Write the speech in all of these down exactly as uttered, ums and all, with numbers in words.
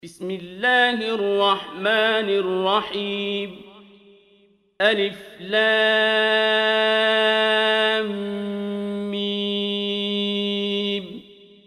بسم الله الرحمن الرحيم. ألف لام ميم.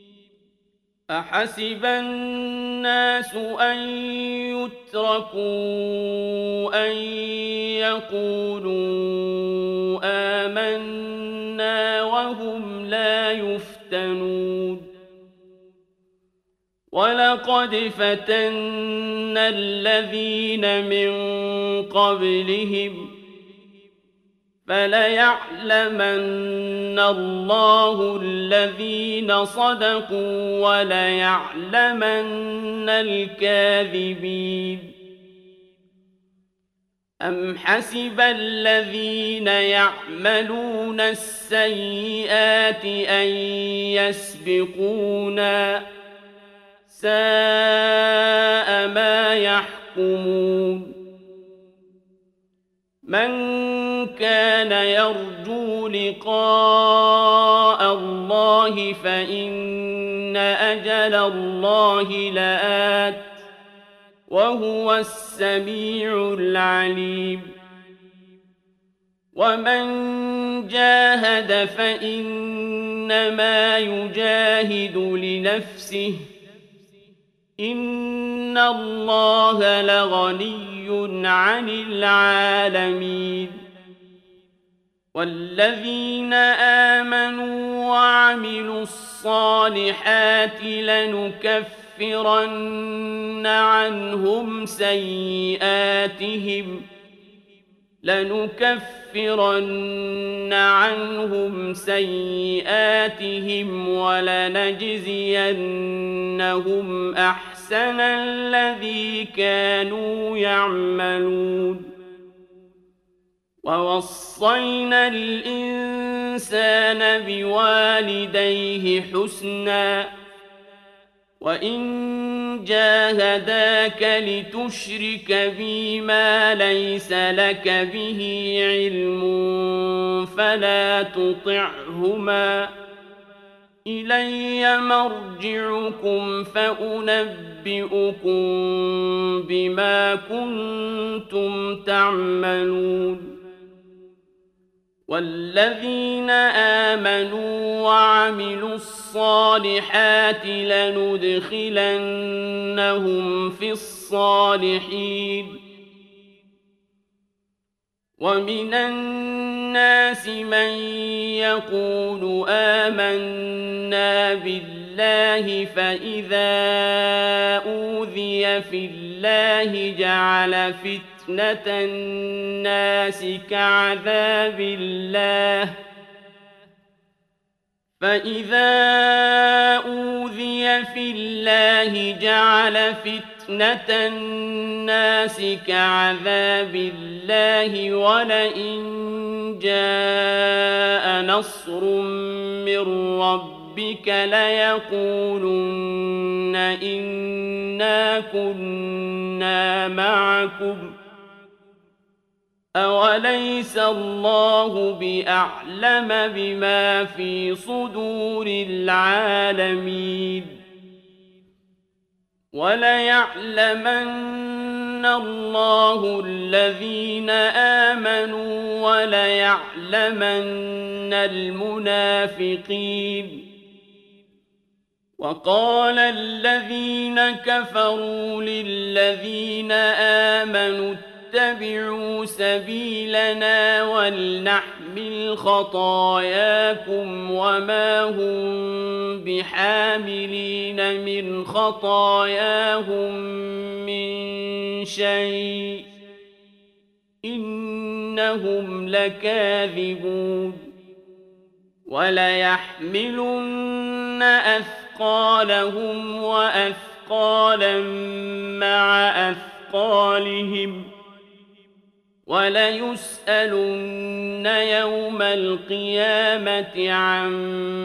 أحسب الناس أن يتركوا أن يقولوا آمنا وهم لا يفتنون. ولقد فتنا الذين من قبلهم فليعلمن الله الذين صدقوا وليعلمن الكاذبين. أم حسب الذين يعملون السيئات أن يسبقونا ساء ما يحكمون. من كان يرجو لقاء الله فإن أجل الله لآت وهو السميع العليم. ومن جاهد فإنما يجاهد لنفسه إن الله لغني عن العالمين. والذين آمنوا وعملوا الصالحات لنكفرن عنهم سيئاتهم لنكفرن عنهم سيئاتهم ولنجزينهم أحسن الذي كانوا يعملون. ووصينا الإنسان بوالديه حسنا وإن جاهداك لتشرك بي ما ليس لك به علم فلا تطعهما إلي مرجعكم فأنبئكم بما كنتم تعملون. والذين آمنوا وعملوا الصالحات لندخلنهم في الصالحين. ومن الناس من يقول آمنا بالله فإذا أوذي في الله جعل فتنة الناس كعذاب الله فإذا أوذي في الله جعل فتنة الناس كعذاب الله ولئن جاء نصر من ربك ليقولن إنا كنا معكم أوليس الله بأعلم بما في صدور العالمين. وليعلمن الله الذين آمنوا وليعلمن المنافقين. وقال الذين كفروا للذين آمنوا اتبعوا سبيلنا ولنحمل خطاياكم وما هم بحاملين من خطاياهم من شيء إنهم لكاذبون. وليحملن أثقالهم وأثقالا مع أثقالهم وليسألن يوم القيامة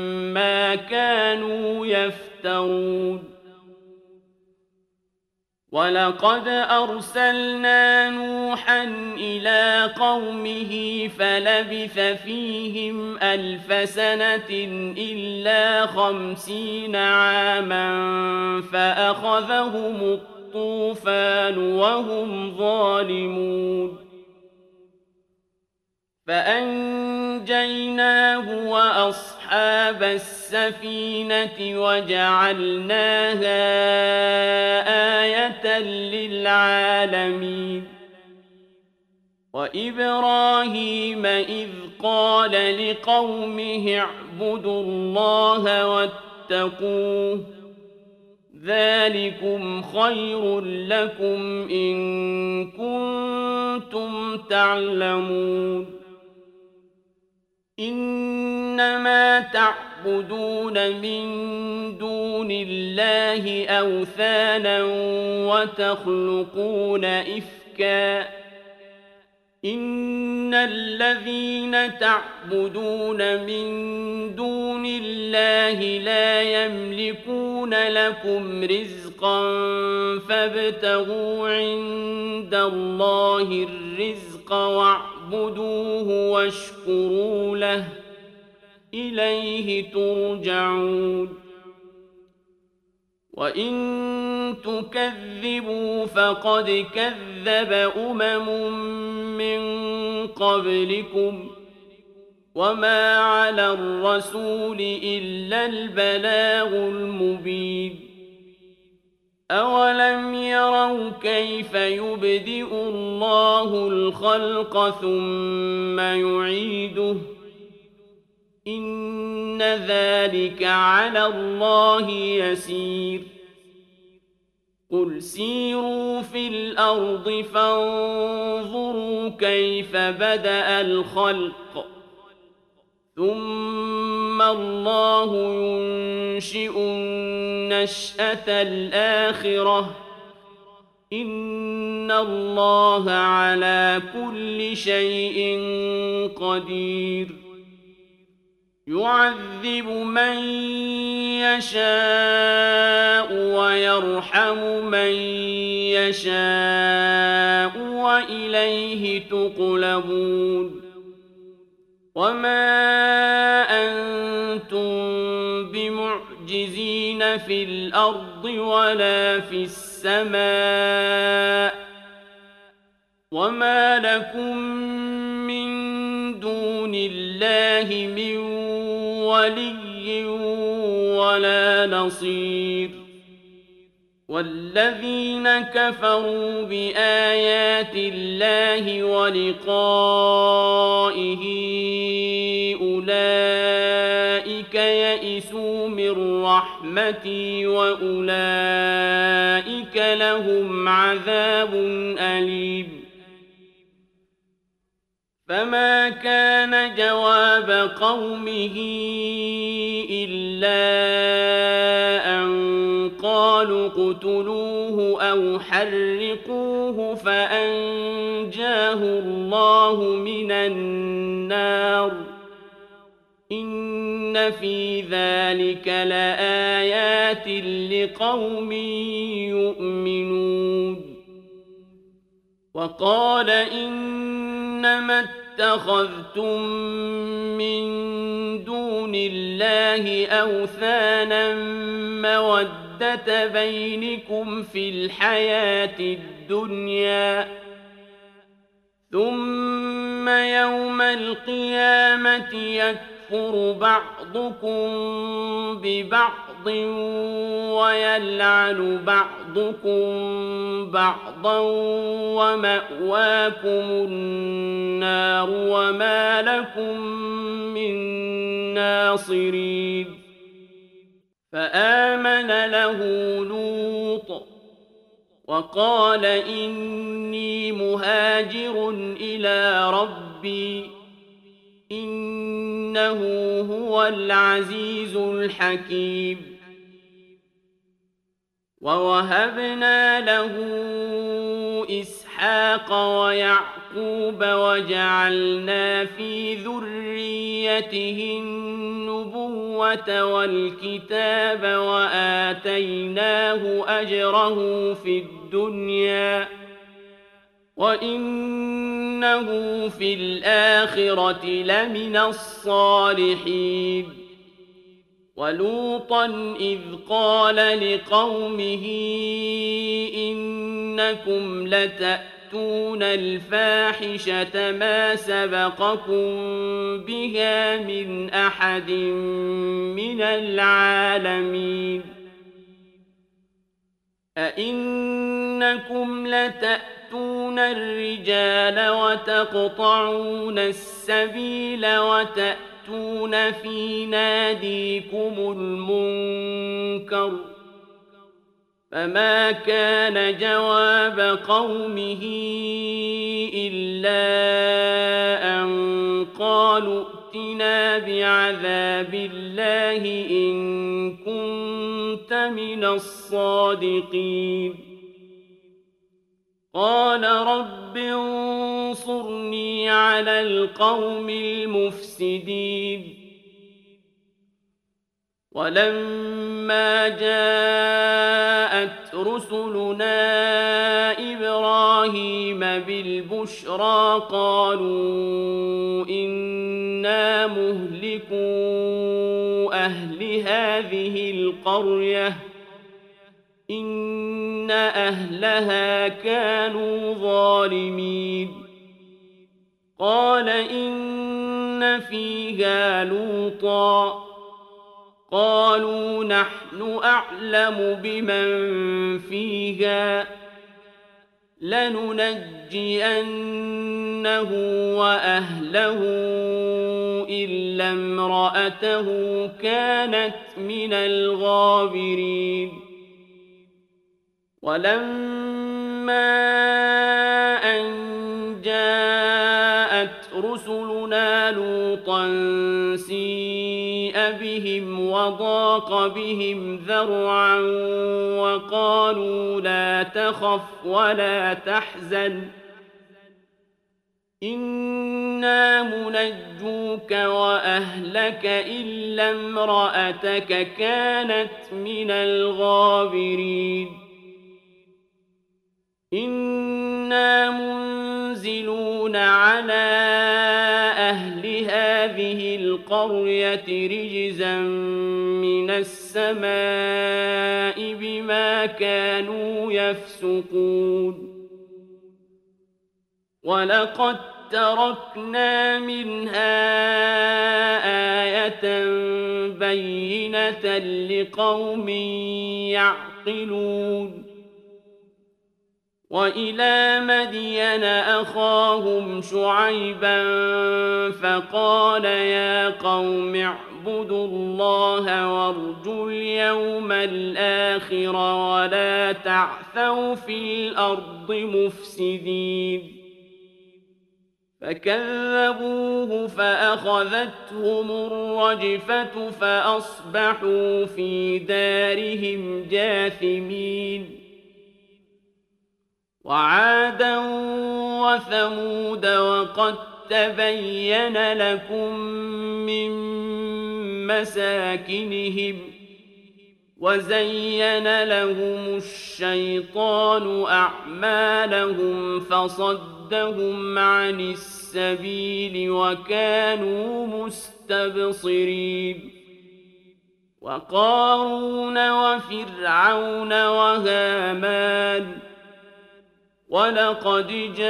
عما كانوا يفترون. ولقد أرسلنا نوحا إلى قومه فلبث فيهم ألف سنة إلا خمسين عاما فأخذهم الطوفان وهم ظالمون فأنجيناه وأصحاب السفينة وجعلناها آية للعالمين وإبراهيم إذ قال لقومه اعبدوا الله واتقوه ذلكم خير لكم إن كنتم تعلمون إنما تعبدون من دون الله أوثانا وتخلقون إفكا إن الذين تعبدون من دون الله لا يملكون لكم رزقا فابتغوا عند الله الرزق واعبدوه واشكروا له إليه ترجعون وإن تكذبوا فقد كذب أمم من قبلكم وما على الرسول إلا البلاغ المبين أولم يروا كيف يبدئ الله الخلق ثم يعيده إن ذلك على الله يسير قل سيروا في الأرض فانظروا كيف بدأ الخلق ثم الله ينشئ النشأة الآخرة إن الله على كل شيء قدير يعذب من يشاء ويرحم من يشاء وإليه تقلبون وما أنتم بمعجزين في الأرض ولا في السماء وما لكم من دون الله من ولي ولا نصير والذين كفروا بآيات الله ولقائه أولئك يئسوا من رحمتي وأولئك لهم عذاب أليم فما كان جواب قومه إلا أن قالوا اقتلوه أو حرقوه فأنجاه الله من النار إن في ذلك لآيات لقوم يؤمنون وقال إنما اتخذتم من دون الله أوثانا مودة بينكم في الحياة الدنيا ثم يوم القيامة يكفر بعضكم ببعض ويلعن بعضكم بعضا ومأواكم النار وما لكم من ناصرين فآمن له لوط وقال إني مهاجر إلى ربي إنه هو العزيز الحكيم ووهبنا له إسحاق ويعقوب يعقوب وجعلنا في ذريته النبوة والكتاب وآتيناه أجره في الدنيا وإنه في الآخرة لمن الصالحين ولوطا إذ قال لقومه إنكم لتأتون الفاحشة ما سبقكم بها من أحد من العالمين أئنكم لتأتون الرجال وتقطعون السبيل وتأتون في ناديكم المنكر فما كان جواب قومه إلا أن قالوا ائتنا بعذاب الله إن كنت من الصادقين قال رب انصرني على القوم المفسدين ولما جاءت رسلنا إبراهيم بالبشرى قالوا إنا مهلكو أهل هذه القرية إن أهلها كانوا ظالمين قال إن فيها لوطا قالوا نحن أعلم بمن فيها لننجينه وأهله إلا امرأته كانت من الغابرين ولما أن جاءت رسلنا لوطا سيء بهم وضاق بهم ذرعا وقالوا لا تخف ولا تحزن إنا منجوك وأهلك إلا امرأتك كانت من الغابرين إنا منزلون على أهل هذه القرية رجزا من السماء بما كانوا يفسقون ولقد تركنا منها آية بينة لقوم يعقلون وإلى مدين أخاهم شعيبا فقال يا قوم اعبدوا الله وارجوا اليوم الآخر ولا تعثوا في الأرض مفسدين فكذبوه فأخذتهم الرجفة فأصبحوا في دارهم جاثمين وعادا وثمود وقد تبين لكم من مساكنهم وزين لهم الشيطان أعمالهم فصدهم عن السبيل وكانوا مستبصرين وقارون وفرعون وهامان ولقد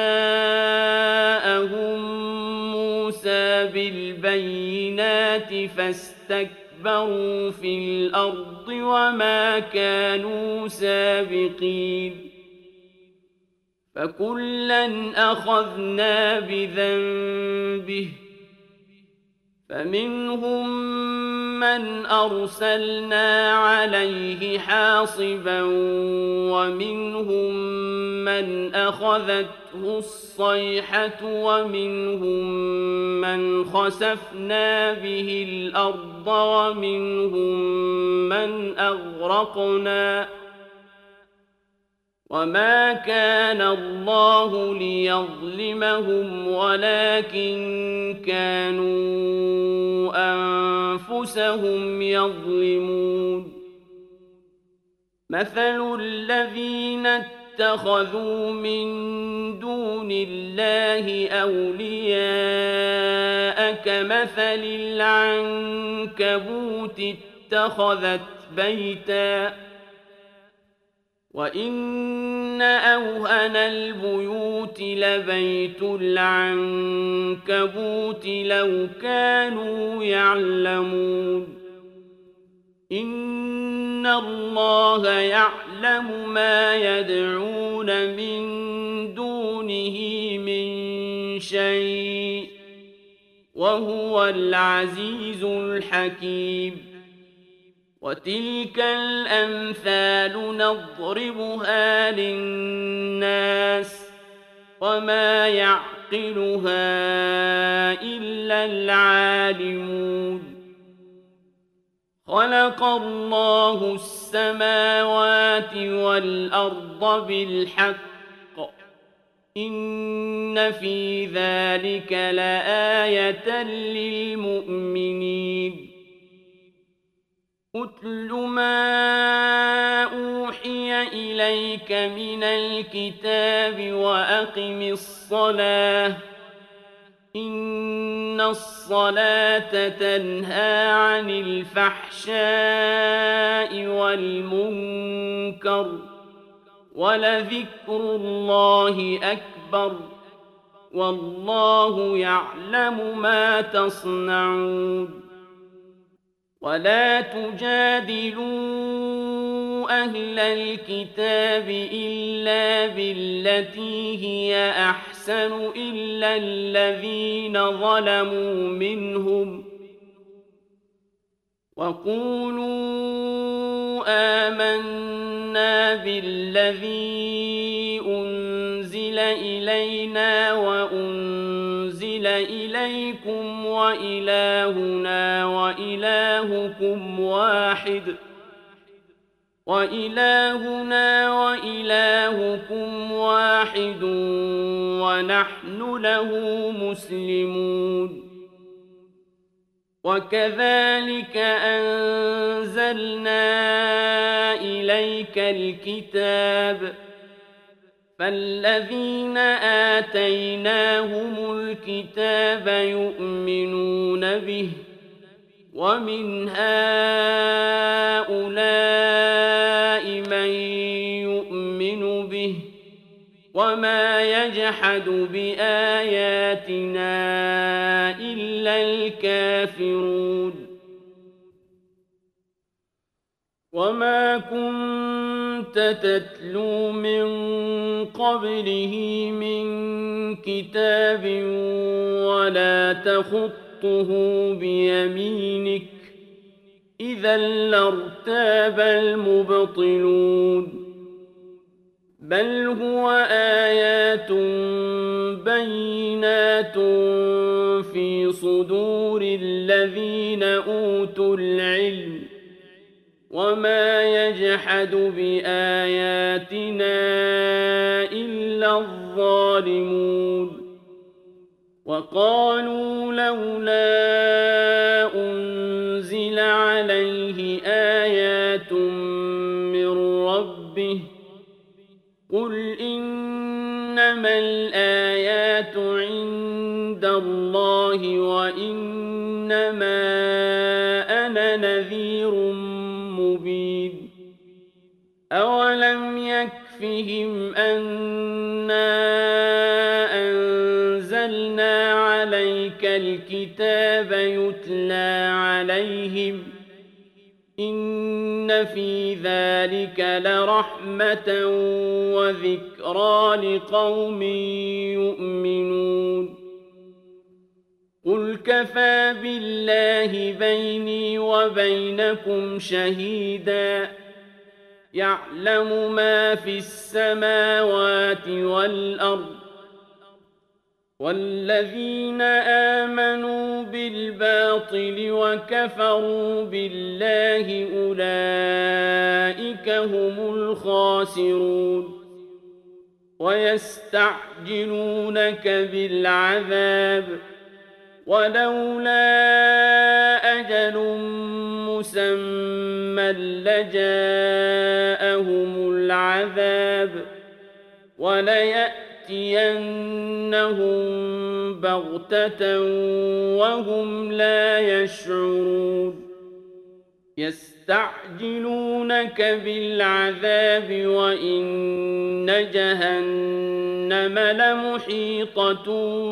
جاءهم موسى بالبينات فاستكبروا في الأرض وما كانوا سابقين فكلا أخذنا بذنبه فمنهم من أرسلنا عليه حاصبا ومنهم من أخذته الصيحة ومنهم من خسفنا به الأرض ومنهم من أغرقنا وما كان الله ليظلمهم ولكن كانوا أنفسهم يظلمون مثل الذين اتخذوا من دون الله أولياء كمثل العنكبوت اتخذت بيتاً وَإِنَّ أَوْهَنَ الْبُيُوتِ لَبَيْتُ الْعَنكَبُوتِ لَوْ كَانُوا يَعْلَمُونَ إِنَّ اللَّهَ يَعْلَمُ مَا يَدْعُونَ مِن دُونِهِ مِن شَيْءٍ وَهُوَ الْعَزِيزُ الْحَكِيمُ وَتِلْكَ الْأَمْثَالُ نَضْرِبُهَا لِلنَّاسِ وَمَا يَعْقِلُهَا إِلَّا الْعَالِمُونَ خَلَقَ اللَّهُ السَّمَاوَاتِ وَالْأَرْضَ بِالْحَقِّ إِنَّ فِي ذَلِكَ لَآيَةً لِلْمُؤْمِنِينَ أُتْلُ مَا أُوحِيَ إِلَيْكَ مِنَ الْكِتَابِ وَأَقِمِ الصَّلَاةَ إِنَّ الصَّلَاةَ تَنْهَى عَنِ الْفَحْشَاءِ وَالْمُنكَرِ وَلَذِكْرُ اللَّهِ أَكْبَرُ وَاللَّهُ يَعْلَمُ مَا تَصْنَعُونَ وَلَا تُجَادِلُوا أَهْلَ الْكِتَابِ إِلَّا بِالَّتِي هِيَ أَحْسَنُ إِلَّا الَّذِينَ ظَلَمُوا مِنْهُمْ وَقُولُوا آمَنَّا بِالَّذِي أُنزِلَ إِلَيْنَا وَأُنزِلَ إِلَيْكُمْ وَإِلَٰهُنَا وَإِلَٰهُكُمْ وَاحِدٌ وَإِلَٰهُنَا وَإِلَٰهُكُمْ وَاحِدٌ وَنَحْنُ لَهُ مُسْلِمُونَ وَكَذَلِكَ أَنزَلْنَا إِلَيْكَ الْكِتَابَ فَالَّذِينَ آتَيْنَاهُمُ الْكِتَابَ يُؤْمِنُونَ بِهِ وَمِنْ هَٰؤُلَاءِ مَن يُؤْمِنُ بِهِ وَمَا يَجْحَدُ بِآيَاتِنَا إِلَّا الْكَافِرُونَ وَمَا كُنتَ تَتْلُو مِن قَبْلِهِ مِن كِتَابٍ وَلَا تَخُطُّهُ بِيَمِينِكَ إِذًا لَّارْتَابَ الْمُبْطِلُونَ بَلْ هُوَ آيَاتٌ بَيِّنَاتٌ فِي صُدُورِ الَّذِينَ أُوتُوا الْعِلْمَ وَمَا يَجْحَدُ بِآيَاتِنَا إِلَّا الظَّالِمُونَ وَقَالُوا لَوْلَا أُنزِلَ عَلَيْهِ آيَاتٌ مِّن رَّبِّهِ قُلْ إِنَّمَا الْآيَاتُ عِندَ اللَّهِ وَإِنَّمَا أَنَا نَذِيرٌ مُّبِينٌ أَوَلَمْ يَكْفِهِمْ أَنَّا أَنزَلْنَا عَلَيْكَ الْكِتَابَ يُتْلَىٰ عَلَيْهِمْ إِنَّ فِي ذَلِكَ لَرَحْمَةً وَذِكْرَىٰ لِقَوْمٍ يُؤْمِنُونَ قُلْ كَفَىٰ بِاللَّهِ بَيْنِي وَبَيْنَكُمْ شَهِيدًا يَعْلَمُ مَا فِي السَّمَاوَاتِ وَالْأَرْضِ وَالَّذِينَ آمَنُوا بِالْبَاطِلِ وَكَفَرُوا بِاللَّهِ أُولَٰئِكَ هُمُ الْخَاسِرُونَ ويستعجلونك بالعذاب ولولا أجل مسمى لجاءهم العذاب وليأتينهم بغتة وهم لا يشعرون يستعجلونك بالعذاب وإن جهنم لمحيطة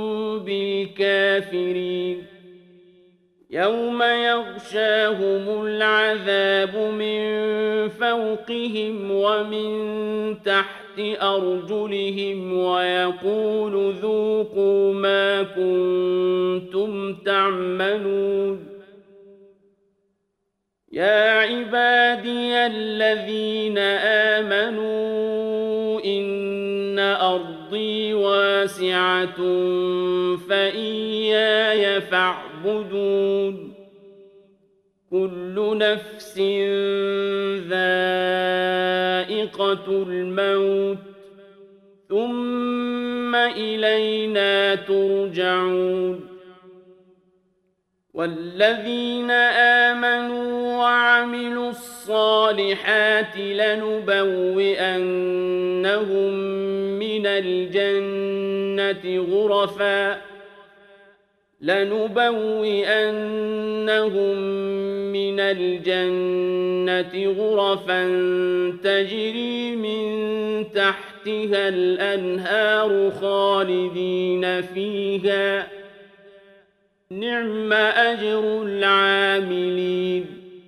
بالكافرين يوم يغشاهم العذاب من فوقهم ومن تحت أرجلهم ويقول ذوقوا ما كنتم تعملون يا عبادي الذين آمنوا إن أرضي واسعة فإياي فاعبدون كل نفس ذائقة الموت ثم إلينا ترجعون والذين آمنوا وعملوا الصالحات لنبوئنهم من الجنة غرفا لنبوئنهم من الجنة غرفا تجري من تحتها الأنهار خالدين فيها نعم أجر العاملين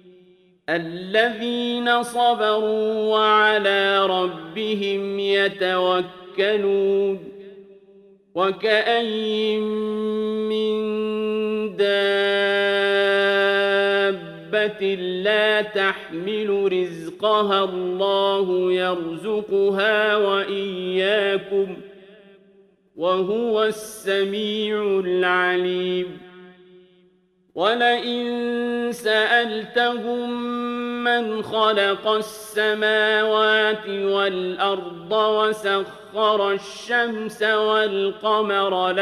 الذين صبروا وعلى ربهم يتوكلون وكأي من دابة لا تحمل رزقها الله يرزقها وإياكم وهو السميع العليم ولئن سألتهم من خلق السماوات والأرض وسخر الشمس والقمر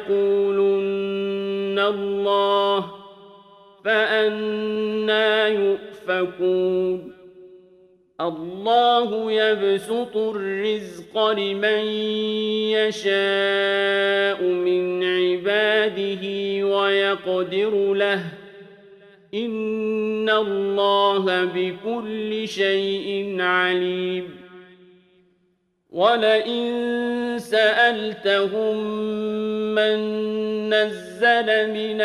ليقولن الله فأنى يؤفكون الله يبسط الرزق لمن يشاء من عباده ويقدر له إن الله بكل شيء عليم ولئن سألتهم من نزل من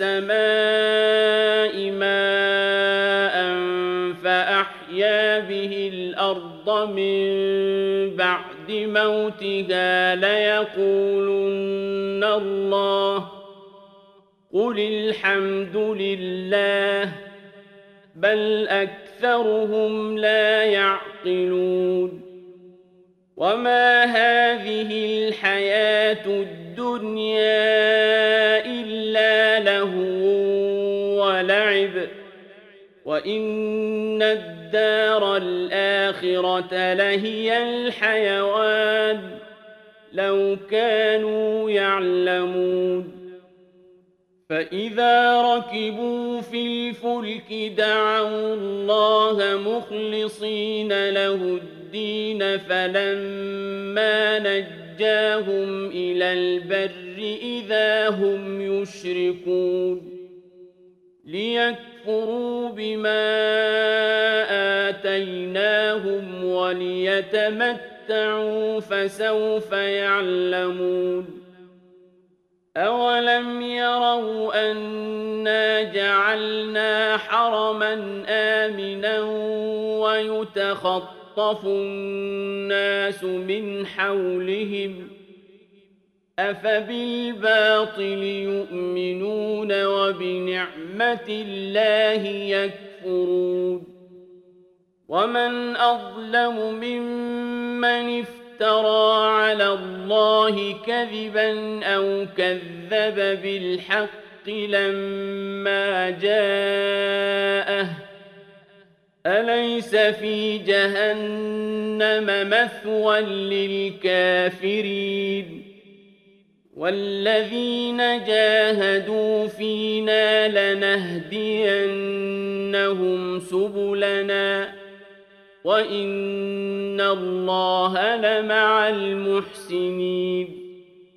السماء ماء فأحيا به الأرض من بعد موتها ليقولن الله قل الحمد لله بل أكثرهم لا يعقلون وما هذه الحياة الدنيا إلا لهو ولعب وإن الدار الآخرة لهي الحيوان لو كانوا يعلمون فإذا ركبوا في الفلك دعوا الله مخلصين له الدين فلما نجاهم إلى البر إذا هم يشركون ليكفروا بما آتيناهم وليتمتعوا فسوف يعلمون أولم يروا أنا جعلنا حرما آمنا ويتخطف الناس من حولهم أفبالباطل يؤمنون وبنعمة الله يكفرون ومن أظلم ممن افترى على الله كذبا أو كذب بالحق لما جاءه أليس في جهنم مثوى للكافرين والذين جاهدوا فينا لنهدينهم سبلنا وإن الله لمع المحسنين